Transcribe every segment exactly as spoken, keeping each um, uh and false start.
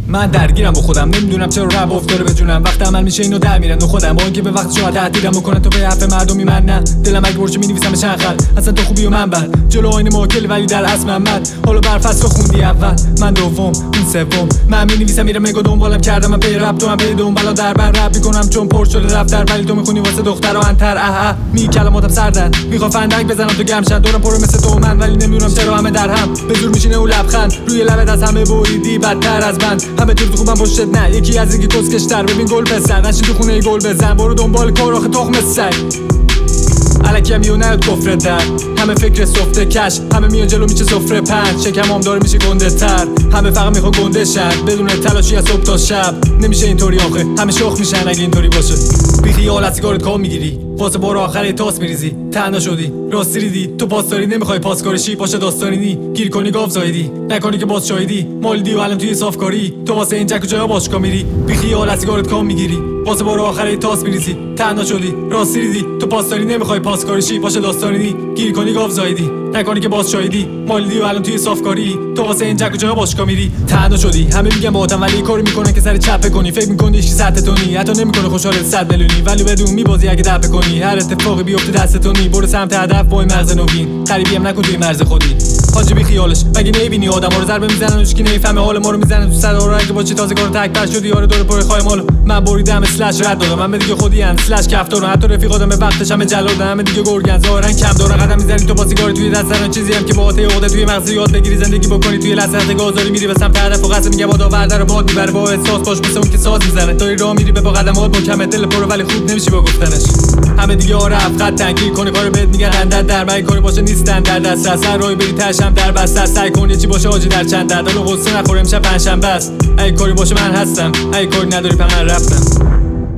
من درگیرم با خودم، نمیدونم چرا رب افتاره به جونم. وقت عمل میشه اینو در میرن و خودم با اینکه به وقت شما تهدیدم میکنن تو به حرف مردمی من نه. دلم اگه برچه مینویسم به چند خط، اصلا تو خوبی و من بد. جلو آینه موکل ولی در اصل محمد. حالا برفصل خوندی اول، من دوم، اون سوم. من مینویسم میرم نگاه دنبالم کردم، من پی رپ تو هم پی دنبالا در بر رپ میکنم چون پر شده دفتر. ولی تو میخونی واسه دخترا انتر. اه اه می کلماتم سردن، میخوام فندک بزنم تو گمشن. دورم پر مثل تو من، ولی نمیدونم چرا همه در هم. به زور میشینه اون لبخند روی لبت، از همه بریدی بدتر از من. همه تو خوبم پشتت نه، یکی از اینکه کسکشتر. ببین گل پسر نشین تو خونه گل بزن، برو دنبال کار آخه تخم سگ. الکی هم میونه کفر در، همه فکر سفته کش. همه میان جلو میشه سفره پنج، شکم هم داره میشه گنده تر. همه فقط میخوا گنده شن بدون تلاشی از صبح تا شب. نمیشه اینطوری آخه، همه شخ میشن اگه اینطوری باشه. بی خیال از سیگارت کام میگیری، واسه بار آخر تاس میریزی. تنها شدی راستی ریدی، تو پاس داری نمیخوای پاس کارشی. باشه داستانی نی گیر کنی گاف زایدی، نکنی که باز شایدی مالدی و الان توی صافکاری. تو واسه این جک و جا باشگاه میری، بی خیال از سیگارت کام میگیری، واسه بار آخر تاس میریزی. تنها شدی راستی ریدی، تو پاس داری نمیخوای پاس کارشی. باشه داستانی نی گیر کنی گاف زایدی، نکنی که باز شایدی مالدی و الان توی صافکاری. تو واسه این جک و جا باشگاه میری. تنها شدی همه میگن باهاتم ولی کاری میکنن که سر چپ کنی. فکر میکنی هیچ سطح تونی، حتی نمیکنه خوشحالت صد میلیونی. ولی بدون میبازی اگه دپ کنی، هر اتفاقی بیفته دستتونی. برو سمت هدف با این مغز نوین، غریبی هم نکن توی مرز خودی. حاجی بی خیالش مگه نمیبینی آدما رو ضربه میزنن و کی نمیفهمه حال ما رو. میزنن تو صدا رو اگه با چی تازه کارو تک پش شدی. یارو دور پر خای مال من بریدم اسلش رد دادم. من دیگه خودی ان اسلش کفتار، حتی رفیقاتم به وقتش هم جلال همه دیگه گرگن ظاهرا کم دارن. قدم میزنی تو با سیگار توی دست، هر چیزی هم که با عقده عقده توی مغز یاد بگیری زندگی بکنی. توی لحظه گازاری میری به سمت هدف و قصد میگه باد آورده رو باد میبره. با احساس باش مثل اون که ساز میزنه، داری راه میری به با قدمات با کم دل پر ولی خوب نمیشی با گفتنش. همه دیگه آره افقط تنگی کنه کارو بهت میگن اندر در من کاری باشه نیستن در دست. سر راهی بری تشم در بسته، سعی کن یه چی باشه آجی در چند درد. حالا قصه نخورم امشب پنجشنبه است، اگه کاری باشه من هستم، اگه کاری نداری پس من رفتم.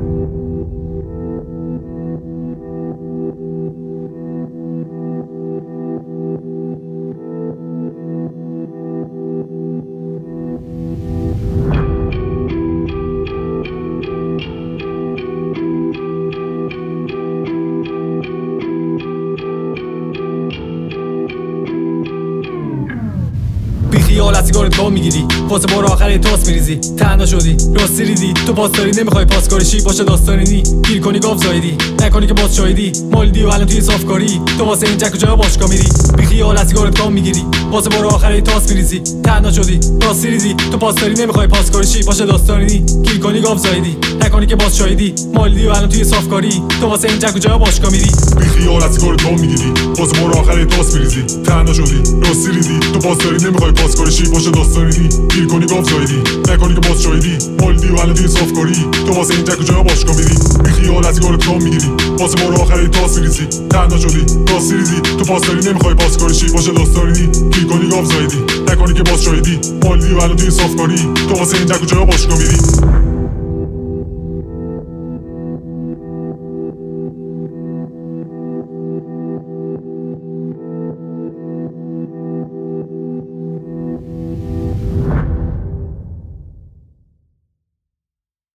خیال از سیگارت کام میگیری، واسه بار آخر تاس میریزی. تنها شدی راستی ریدی، تو پاس داری نمیخوای پاس کارشی. باشه داستانی نی گیر کنی گاف زایدی، نکنی که باز شایدی مالدی و الان توی صافکاری. تو واسه این جک و جا باشگاه میری، بی خیال از سیگارت کام میگیری، واسه بار آخر تاس میریزی. تنها شدی راستی ریدی، تو پاس داری نمیخوای پاس کارشی. باشه داستانی نی گیر کنی گاف زایدی، نکنی که باز شایدی مالدی و الان توی صافکاری. تو واسه این جک و جا باشگاه میری، بی خیال از سیگارت کام میگیری، واسه بار آخر تاس میریزی. تنها شدی راستی ریدی، تو پاس داری نمیخوای پاس کارشی. باشه داستانی نی گیر کنی گاف زایدی، نکنی که باز شایدی مالدی و الان توی صافکاری. تو واسه این جک و جا باشگاه میری، بی خیال از سیگارت کام میگیری، واسه بار آخر تاس میریزی. تنها شدی راستی ریدی، تو پاس داری نمیخوای پاس کارشی. باشه داستانی نی گیر کنی گاف زایدی، نکنی که باز شایدی مالدی و الان توی صافکاری. تو واسه این جک و جا باشگاه میری.